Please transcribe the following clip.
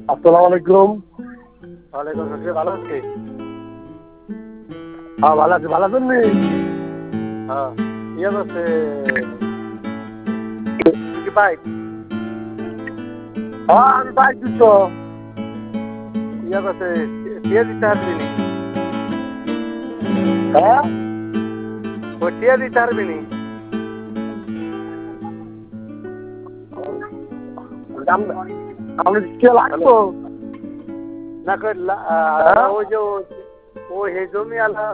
আসসালামু আলাইকুম। ওয়ালাইকুম আসসালাম, ভালো আছি। হ্যাঁ ভালো আছি, ভালো আছেন নি? হ্যাঁ, ইয়ে করছে, তুই কি বাইক হ্যাঁ আমি পাইছি তো। ইয়ে করছে, টিয়া দিতে পারবি নি? হ্যাঁ ওই টিয়া দিতে পারবি নি? আপনি কে লাগতো? না কই হ্যাঁ? ওই যে ও হে জমি আলা